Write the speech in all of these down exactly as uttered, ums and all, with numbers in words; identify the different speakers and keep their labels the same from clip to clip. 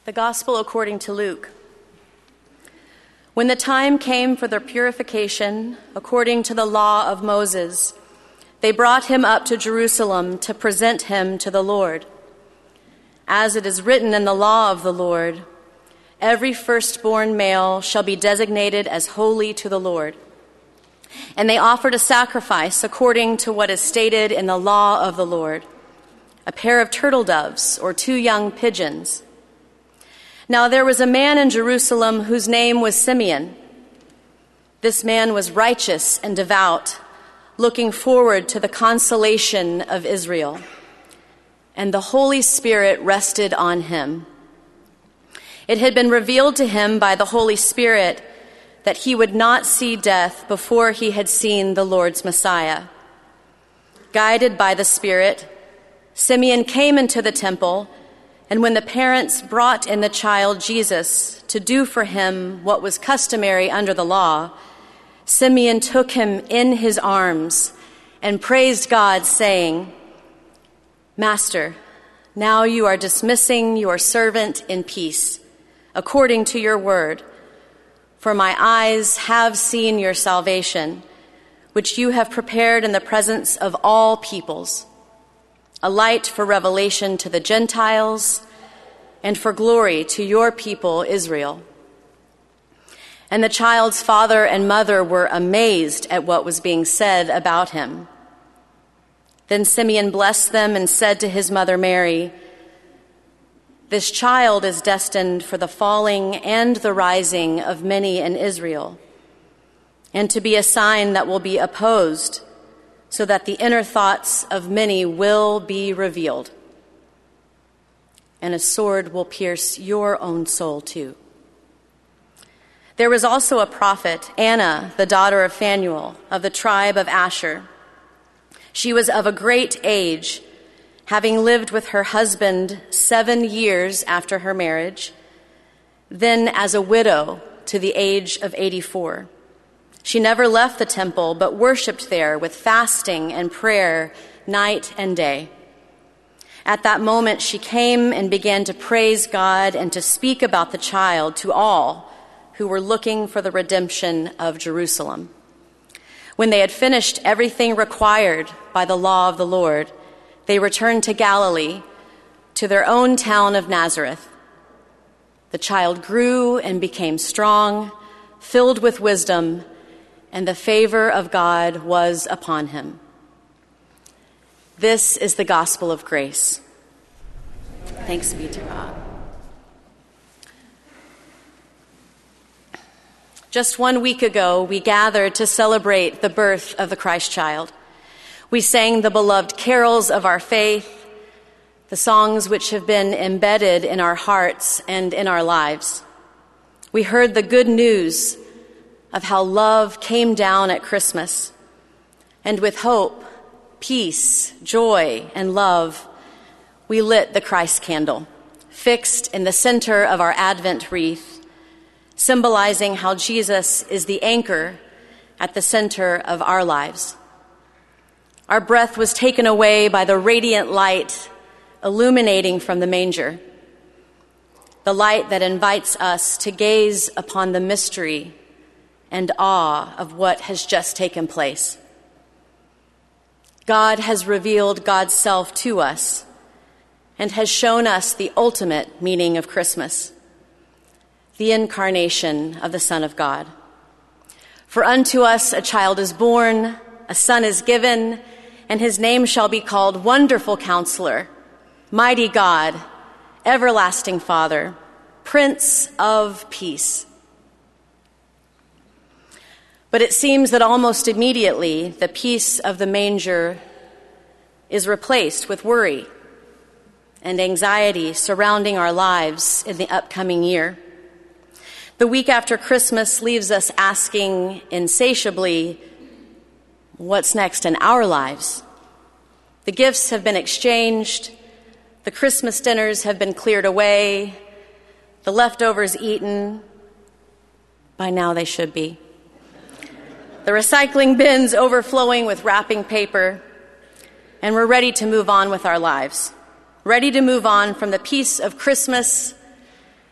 Speaker 1: The Gospel according to Luke. When the time came for their purification, according to the law of Moses, they brought him up to Jerusalem to present him to the Lord. As it is written in the law of the Lord, every firstborn male shall be designated as holy to the Lord. And they offered a sacrifice according to what is stated in the law of the Lord, a pair of turtle doves or two young pigeons. Now there was a man in Jerusalem whose name was Simeon. This man was righteous and devout, looking forward to the consolation of Israel. And the Holy Spirit rested on him. It had been revealed to him by the Holy Spirit that he would not see death before he had seen the Lord's Messiah. Guided by the Spirit, Simeon came into the temple, and when the parents brought in the child Jesus to do for him what was customary under the law, Simeon took him in his arms and praised God, saying, "Master, now you are dismissing your servant in peace, according to your word. For my eyes have seen your salvation, which you have prepared in the presence of all peoples, a light for revelation to the Gentiles and for glory to your people Israel." And the child's father and mother were amazed at what was being said about him. Then Simeon blessed them and said to his mother Mary, "This child is destined for the falling and the rising of many in Israel, and to be a sign that will be opposed, so that the inner thoughts of many will be revealed. And a sword will pierce your own soul too." There was also a prophet, Anna, the daughter of Phanuel, of the tribe of Asher. She was of a great age, having lived with her husband seven years after her marriage, then as a widow to the age of eighty-four. She never left the temple, but worshiped there with fasting and prayer night and day. At that moment, she came and began to praise God and to speak about the child to all who were looking for the redemption of Jerusalem. When they had finished everything required by the law of the Lord, they returned to Galilee, to their own town of Nazareth. The child grew and became strong, filled with wisdom, and the favor of God was upon him. This is the gospel of grace. Thanks be to God. Just one week ago, we gathered to celebrate the birth of the Christ child. We sang the beloved carols of our faith, the songs which have been embedded in our hearts and in our lives. We heard the good news of how love came down at Christmas, and with hope, peace, joy, and love, we lit the Christ candle, fixed in the center of our Advent wreath, symbolizing how Jesus is the anchor at the center of our lives. Our breath was taken away by the radiant light illuminating from the manger, the light that invites us to gaze upon the mystery and awe of what has just taken place. God has revealed God's self to us and has shown us the ultimate meaning of Christmas, the incarnation of the Son of God. For unto us a child is born, a son is given, and his name shall be called Wonderful Counselor, Mighty God, Everlasting Father, Prince of Peace. But it seems that almost immediately the peace of the manger is replaced with worry and anxiety surrounding our lives in the upcoming year. The week after Christmas leaves us asking insatiably, what's next in our lives? The gifts have been exchanged, the Christmas dinners have been cleared away, the leftovers eaten. By now they should be. The recycling bins overflowing with wrapping paper, and we're ready to move on with our lives, ready to move on from the peace of Christmas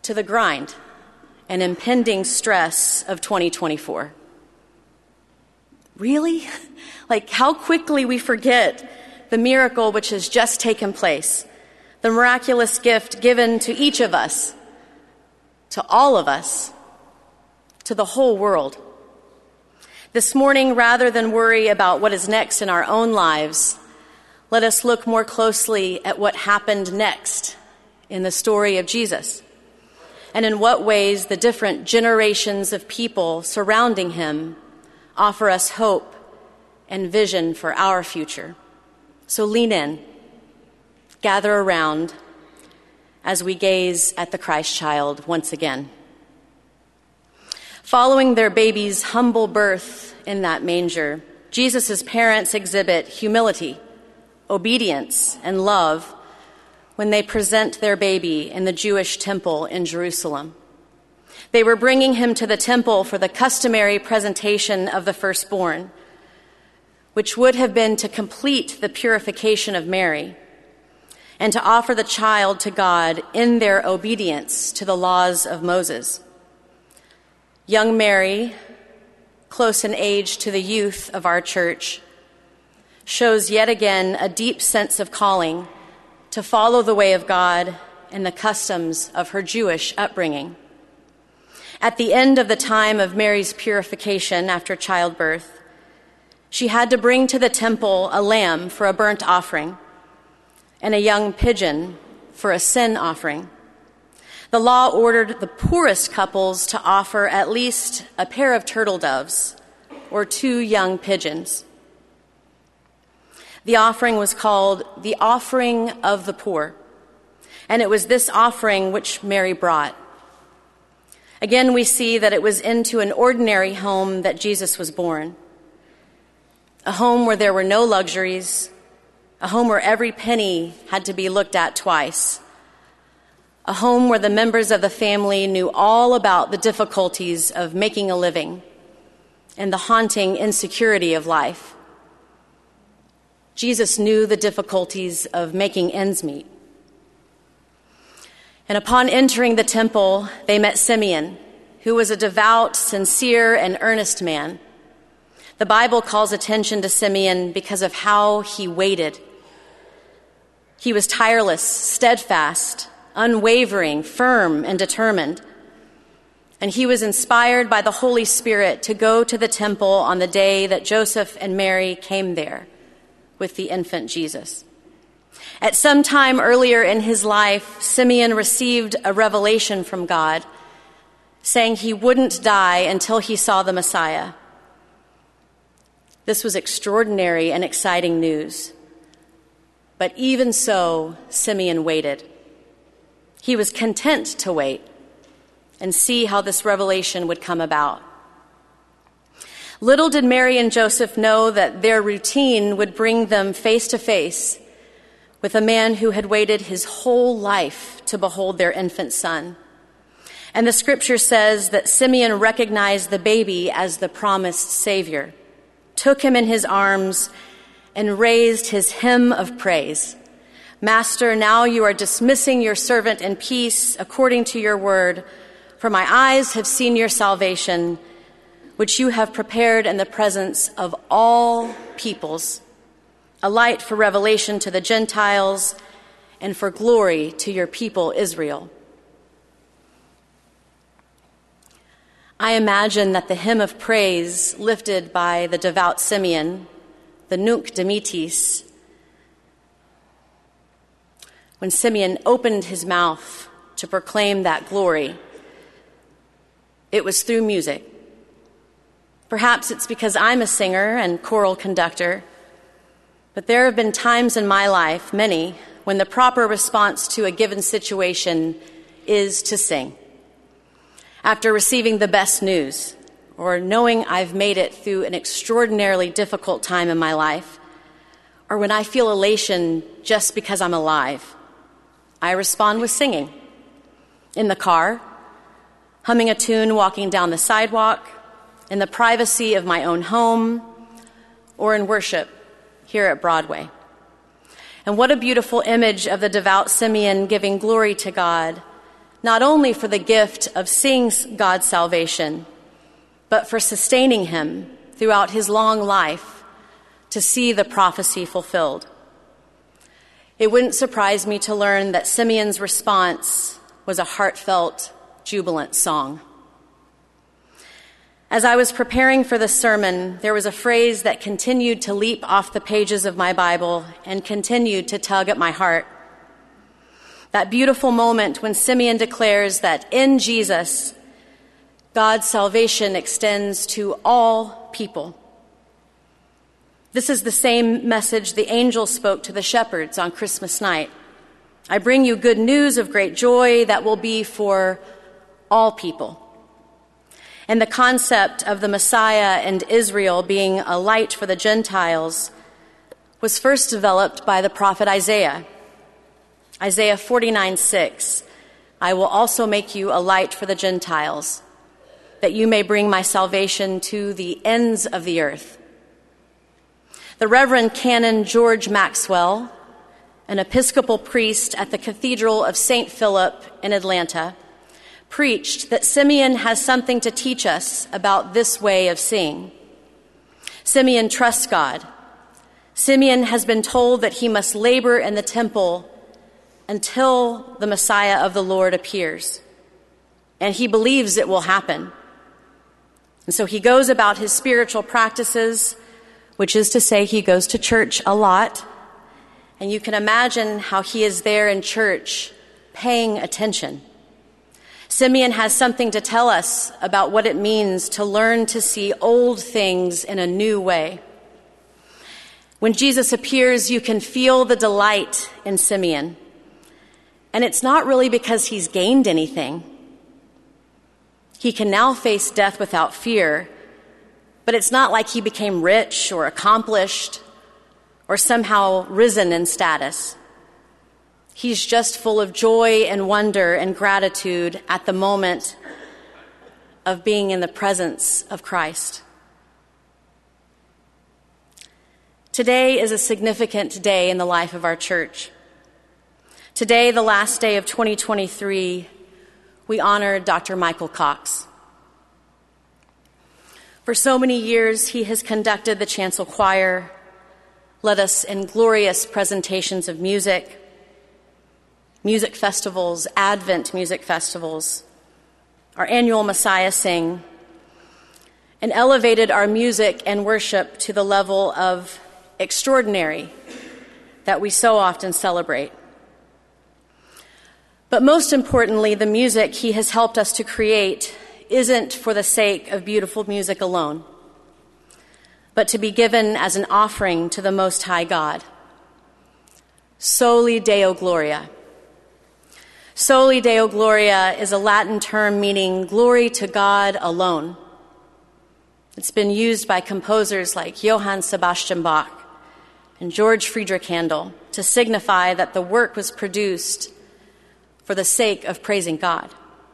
Speaker 1: to the grind and impending stress of twenty twenty-four. Really? Like how quickly we forget the miracle which has just taken place, the miraculous gift given to each of us, to all of us, to the whole world. This morning, rather than worry about what is next in our own lives, let us look more closely at what happened next in the story of Jesus, and in what ways the different generations of people surrounding him offer us hope and vision for our future. So lean in, gather around as we gaze at the Christ child once again. Following their baby's humble birth in that manger, Jesus' parents exhibit humility, obedience, and love when they present their baby in the Jewish temple in Jerusalem. They were bringing him to the temple for the customary presentation of the firstborn, which would have been to complete the purification of Mary and to offer the child to God in their obedience to the laws of Moses. Young Mary, close in age to the youth of our church, shows yet again a deep sense of calling to follow the way of God and the customs of her Jewish upbringing. At the end of the time of Mary's purification after childbirth, she had to bring to the temple a lamb for a burnt offering and a young pigeon for a sin offering. The law ordered the poorest couples to offer at least a pair of turtle doves or two young pigeons. The offering was called the offering of the poor, and it was this offering which Mary brought. Again, we see that it was into an ordinary home that Jesus was born, a home where there were no luxuries, a home where every penny had to be looked at twice, a home where the members of the family knew all about the difficulties of making a living and the haunting insecurity of life. Jesus knew the difficulties of making ends meet. And upon entering the temple, they met Simeon, who was a devout, sincere, and earnest man. The Bible calls attention to Simeon because of how he waited. He was tireless, steadfast, unwavering, firm, and determined. And he was inspired by the Holy Spirit to go to the temple on the day that Joseph and Mary came there with the infant Jesus. At some time earlier in his life, Simeon received a revelation from God, saying he wouldn't die until he saw the Messiah. This was extraordinary and exciting news. But even so, Simeon waited. He was content to wait and see how this revelation would come about. Little did Mary and Joseph know that their routine would bring them face to face with a man who had waited his whole life to behold their infant son. And the scripture says that Simeon recognized the baby as the promised Savior, took him in his arms, and raised his hymn of praise. Master, now you are dismissing your servant in peace according to your word, for my eyes have seen your salvation, which you have prepared in the presence of all peoples, a light for revelation to the Gentiles and for glory to your people Israel. I imagine that the hymn of praise lifted by the devout Simeon, the Nunc Dimittis, when Simeon opened his mouth to proclaim that glory, it was through music. Perhaps it's because I'm a singer and choral conductor, but there have been times in my life, many, when the proper response to a given situation is to sing. After receiving the best news, or knowing I've made it through an extraordinarily difficult time in my life, or when I feel elation just because I'm alive, I respond with singing. In the car, humming a tune walking down the sidewalk, in the privacy of my own home, or in worship here at Broadway. And what a beautiful image of the devout Simeon giving glory to God not only for the gift of seeing God's salvation, but for sustaining him throughout his long life to see the prophecy fulfilled. It wouldn't surprise me to learn that Simeon's response was a heartfelt, jubilant song. As I was preparing for this sermon, there was a phrase that continued to leap off the pages of my Bible and continued to tug at my heart. That beautiful moment when Simeon declares that in Jesus, God's salvation extends to all people. This is the same message the angel spoke to the shepherds on Christmas night. I bring you good news of great joy that will be for all people. And the concept of the Messiah and Israel being a light for the Gentiles was first developed by the prophet Isaiah. Isaiah forty-nine six, I will also make you a light for the Gentiles, that you may bring my salvation to the ends of the earth. The Reverend Canon George Maxwell, an Episcopal priest at the Cathedral of Saint Philip in Atlanta, preached that Simeon has something to teach us about this way of seeing. Simeon trusts God. Simeon has been told that he must labor in the temple until the Messiah of the Lord appears. And he believes it will happen. And so he goes about his spiritual practices, which is to say he goes to church a lot. And you can imagine how he is there in church paying attention. Simeon has something to tell us about what it means to learn to see old things in a new way. When Jesus appears, you can feel the delight in Simeon. And it's not really because he's gained anything. He can now face death without fear, but it's not like he became rich or accomplished or somehow risen in status. He's just full of joy and wonder and gratitude at the moment of being in the presence of Christ. Today is a significant day in the life of our church. Today, the last day of twenty twenty-three, we honor Doctor Michael Cox. For so many years, he has conducted the chancel choir, led us in glorious presentations of music, music festivals, Advent music festivals, our annual Messiah Sing, and elevated our music and worship to the level of extraordinary that we so often celebrate. But most importantly, the music he has helped us to create isn't for the sake of beautiful music alone, but to be given as an offering to the Most High God. Soli Deo Gloria. Soli Deo Gloria is a Latin term meaning glory to God alone. It's been used by composers like Johann Sebastian Bach and George Friedrich Handel to signify that the work was produced for the sake of praising God.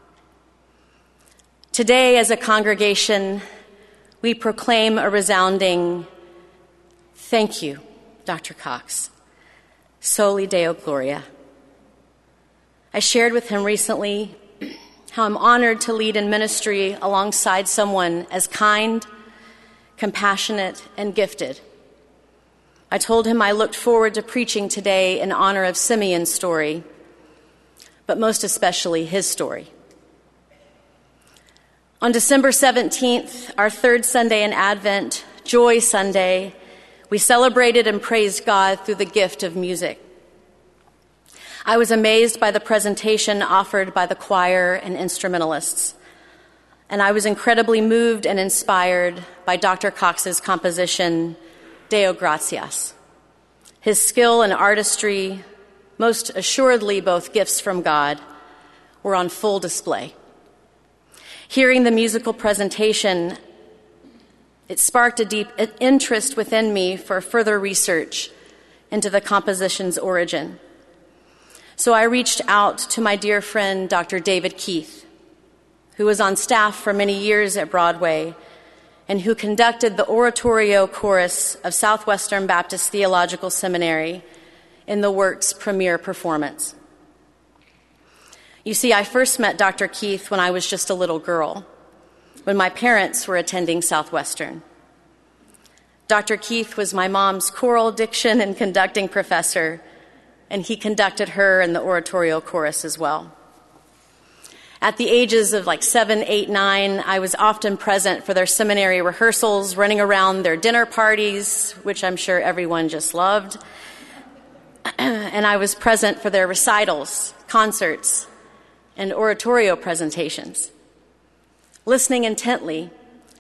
Speaker 1: Today, as a congregation, we proclaim a resounding thank you, Doctor Cox. Soli Deo Gloria. I shared with him recently how I'm honored to lead in ministry alongside someone as kind, compassionate, and gifted. I told him I looked forward to preaching today in honor of Simeon's story, but most especially his story. On December seventeenth, our third Sunday in Advent, Joy Sunday, we celebrated and praised God through the gift of music. I was amazed by the presentation offered by the choir and instrumentalists, and I was incredibly moved and inspired by Doctor Cox's composition, Deo Gratias. His skill and artistry, most assuredly both gifts from God, were on full display. Hearing the musical presentation, it sparked a deep interest within me for further research into the composition's origin. So I reached out to my dear friend, Doctor David Keith, who was on staff for many years at Broadway and who conducted the oratorio chorus of Southwestern Baptist Theological Seminary in the work's premiere performance. You see, I first met Doctor Keith when I was just a little girl, when my parents were attending Southwestern. Doctor Keith was my mom's choral diction and conducting professor, and he conducted her in the oratorio chorus as well. At the ages of like seven, eight, nine, I was often present for their seminary rehearsals, running around their dinner parties, which I'm sure everyone just loved. And I was present for their recitals, concerts, and oratorio presentations, listening intently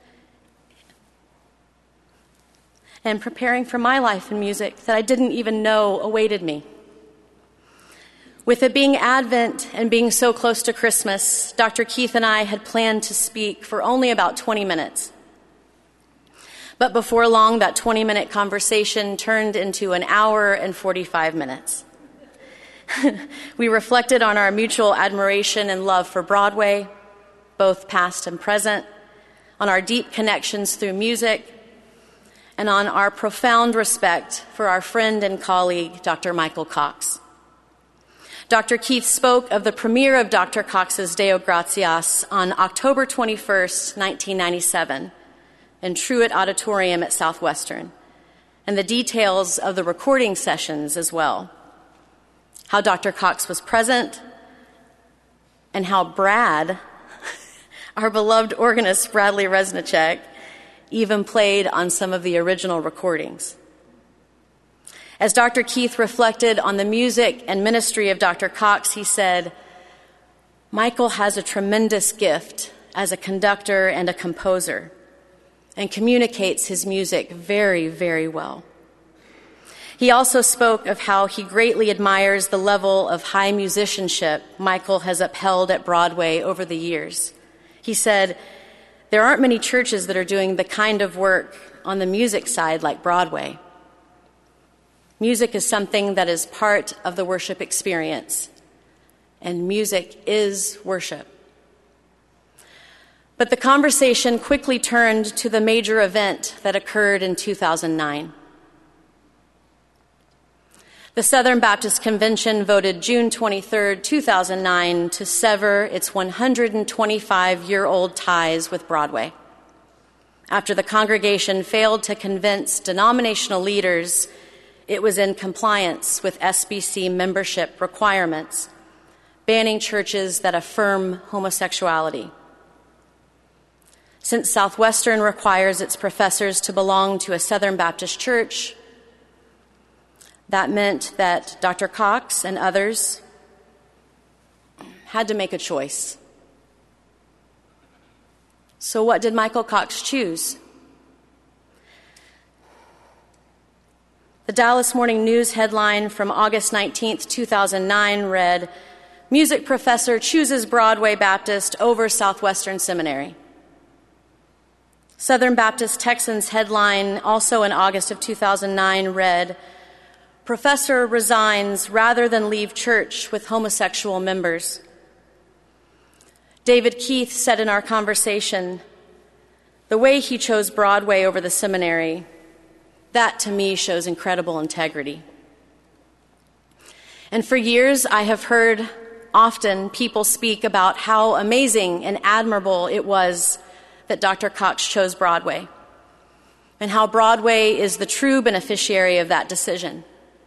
Speaker 1: and preparing for my life in music that I didn't even know awaited me. With it being Advent and being so close to Christmas, Doctor Keith and I had planned to speak for only about twenty minutes. But before long, that twenty-minute conversation turned into an hour and forty-five minutes. We reflected on our mutual admiration and love for Broadway, both past and present, on our deep connections through music, and on our profound respect for our friend and colleague, Doctor Michael Cox. Doctor Keith spoke of the premiere of Doctor Cox's Deo Gratias on October twenty-first, nineteen ninety-seven, in Truett Auditorium at Southwestern, and the details of the recording sessions as well. How Doctor Cox was present, and how Brad, our beloved organist Bradley Resnicek, even played on some of the original recordings. As Doctor Keith reflected on the music and ministry of Doctor Cox, he said, "Michael has a tremendous gift as a conductor and a composer, and communicates his music very, very well." He also spoke of how he greatly admires the level of high musicianship Michael has upheld at Broadway over the years. He said, "There aren't many churches that are doing the kind of work on the music side like Broadway. Music is something that is part of the worship experience, and music is worship." But the conversation quickly turned to the major event that occurred in two thousand nine. The Southern Baptist Convention voted June twenty-third, two thousand nine, to sever its one hundred twenty-five-year-old ties with Broadway, after the congregation failed to convince denominational leaders it was in compliance with S B C membership requirements, banning churches that affirm homosexuality. Since Southwestern requires its professors to belong to a Southern Baptist church, that meant that Doctor Cox and others had to make a choice. So what did Michael Cox choose? The Dallas Morning News headline from August nineteenth, two thousand nine read, "Music professor chooses Broadway Baptist over Southwestern Seminary." Southern Baptist Texan's headline, also in August of two thousand nine, read, "Professor resigns rather than leave church with homosexual members." David Keith said in our conversation, "The way he chose Broadway over the seminary, that to me shows incredible integrity." And for years, I have heard often people speak about how amazing and admirable it was that Doctor Cox chose Broadway, and how Broadway is the true beneficiary of that decision.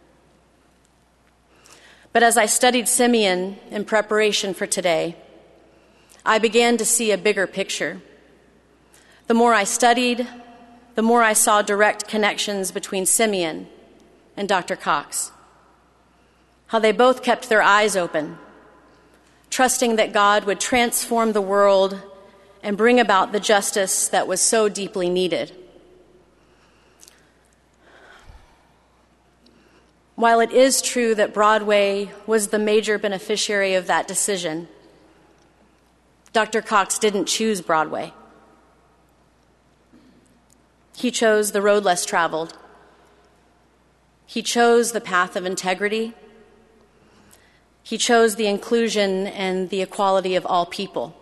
Speaker 1: But as I studied Simeon in preparation for today, I began to see a bigger picture. The more I studied, the more I saw direct connections between Simeon and Doctor Cox. How they both kept their eyes open, trusting that God would transform the world and bring about the justice that was so deeply needed. While it is true that Broadway was the major beneficiary of that decision, Doctor Cox didn't choose Broadway. He chose the road less traveled. He chose the path of integrity. He chose the inclusion and the equality of all people.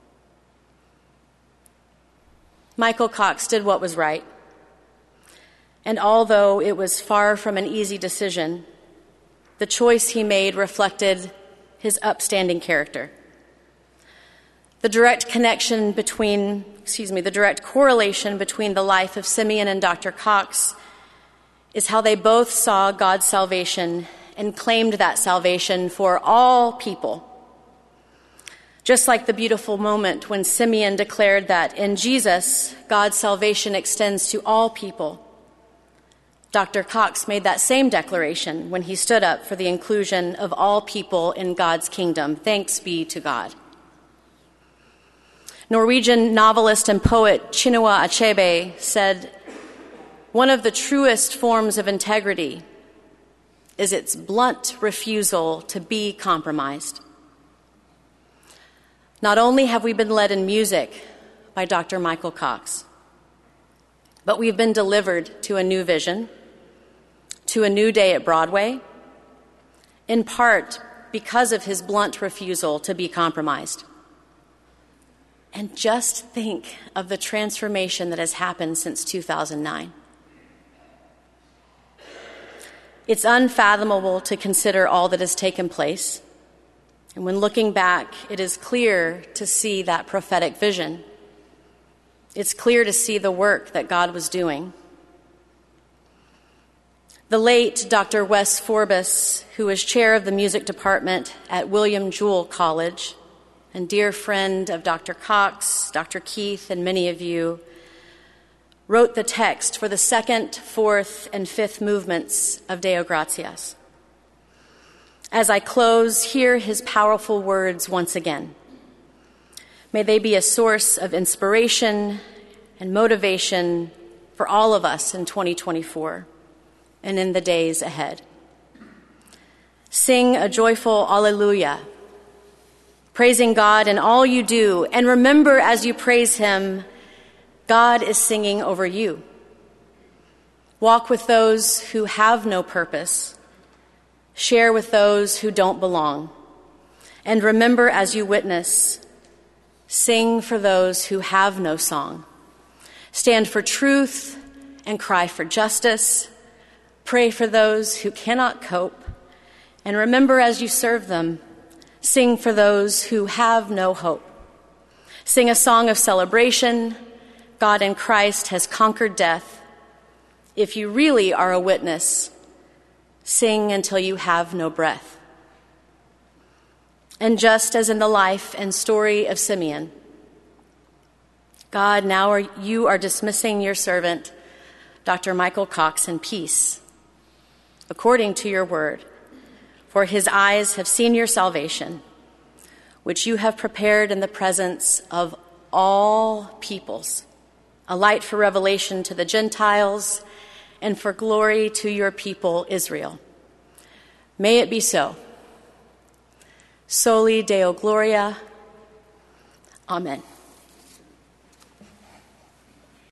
Speaker 1: Michael Cox did what was right. And although it was far from an easy decision, the choice he made reflected his upstanding character. The direct connection between, excuse me, the direct correlation between the life of Simeon and Doctor Cox is how they both saw God's salvation and claimed that salvation for all people. Just like the beautiful moment when Simeon declared that in Jesus, God's salvation extends to all people, Doctor Cox made that same declaration when he stood up for the inclusion of all people in God's kingdom. Thanks be to God. Norwegian novelist and poet Chinua Achebe said, "One of the truest forms of integrity is its blunt refusal to be compromised." Not only have we been led in music by Doctor Michael Cox, but we've been delivered to a new vision, to a new day at Broadway, in part because of his blunt refusal to be compromised. And just think of the transformation that has happened since two thousand nine. It's unfathomable to consider all that has taken place. And when looking back, it is clear to see that prophetic vision. It's clear to see the work that God was doing. The late Doctor Wes Forbes, who was chair of the music department at William Jewell College, and dear friend of Doctor Cox, Doctor Keith, and many of you, wrote the text for the second, fourth, and fifth movements of Deo Gratias. As I close, hear his powerful words once again. May they be a source of inspiration and motivation for all of us in twenty twenty-four and in the days ahead. Sing a joyful Alleluia, praising God in all you do, and remember as you praise him, God is singing over you. Walk with those who have no purpose. Share with those who don't belong. And remember as you witness, sing for those who have no song. Stand for truth and cry for justice. Pray for those who cannot cope. And remember as you serve them, sing for those who have no hope. Sing a song of celebration. God in Christ has conquered death. If you really are a witness, sing until you have no breath. And just as in the life and story of Simeon, God, now are, you are dismissing your servant, Doctor Michael Cox, in peace, according to your word, for his eyes have seen your salvation, which you have prepared in the presence of all peoples, a light for revelation to the Gentiles and for glory to your people, Israel. May it be so. Soli Deo Gloria. Amen.